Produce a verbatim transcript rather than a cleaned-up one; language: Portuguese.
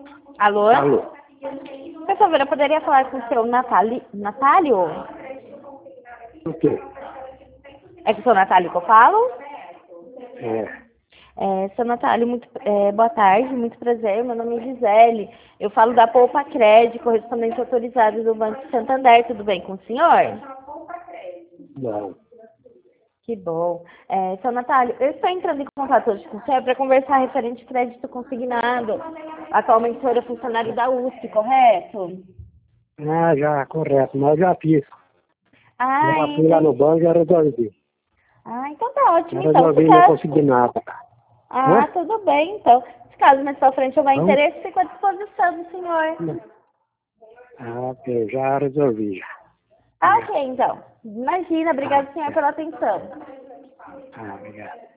Alô? Alô? Por favor, eu poderia falar com o seu Natali... Natálio? O quê? É com o seu Natálio que eu falo? É. É, seu Natálio, muito, é, boa tarde, muito prazer. Meu nome é Gisele. Eu falo da Poupa Crédito, correspondente autorizado do Banco Santander. Tudo bem com o senhor? Não. Que bom. É, seu Natálio, eu estou entrando em contato hoje com o senhor para conversar referente ao crédito consignado. Atualmente o senhor é funcionário da U S P, correto? Ah, já, correto. Mas já fiz. Ah, Já fui lá no entendi. banco e já resolvi. Ah, então tá Já ótimo. Então, se resolvi, não caso... consegui nada. Ah, Hã? tudo bem, então. Se caso mais pra frente houver Então? interesse, fico à disposição do senhor. Ah, ok, já resolvi já. Ah, Obrigado. ok, então. Imagina, Ah, obrigado, senhor, é. pela atenção. Ah, obrigado.